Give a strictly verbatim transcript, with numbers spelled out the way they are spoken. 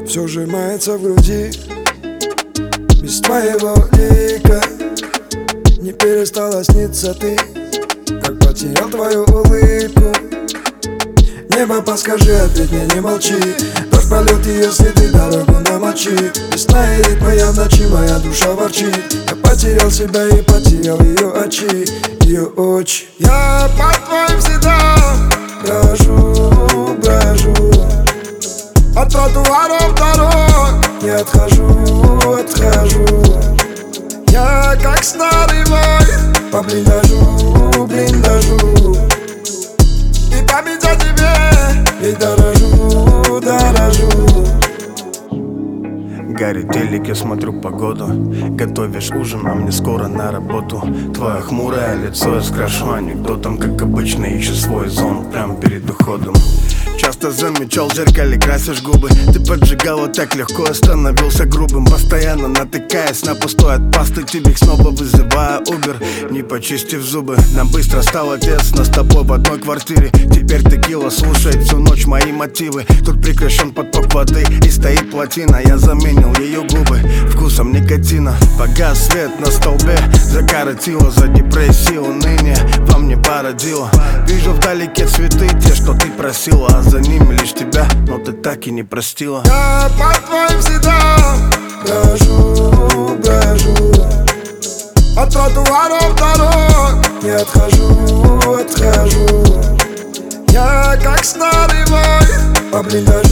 Все сжимается в груди без твоего лика. Не перестала сниться ты, как потерял твою улыбку. Небо, подскажи, ответь мне, не молчи. Дождь полет ее следы, дорогу намочит. Весна и ритма, я в ночи, моя душа ворчит. Я потерял себя и потерял ее очи, ее очи. Я под твоим следам брожу, брожу, от тротуаров дорог не отхожу, отхожу. Я как старый вой по блиндажу, блиндажу. И память о тебе, и дорожу, дорожу. Горит телек, я смотрю погоду. Готовишь ужин, а мне скоро на работу. Твое хмурое лицо я скрашу анекдотом. Как обычно, ищу свой зон прямо перед уходом. Часто замечал, в зеркале красишь губы. Ты поджигала так легко, я становился грубым. Постоянно натыкаясь на пустой от пасты тюбик, снова вызывая Uber, не почистив зубы. Нам быстро стало тесно с тобой в одной квартире. Теперь текила слушает всю ночь мои мотивы. Тут прекращен поток воды и стоит плотина. Я заменил ее губы вкусом никотина. Погас свет на столбе, закоротило за депрессию. Уныние во мне породило. Вижу вдалеке цветы, те, что ты просила, а за ними лишь тебя, но ты так и не простила. Я по твоим следам брожу, брожу, от тротуаров дорог не отхожу, отхожу. Я как старый вой по блиндажу.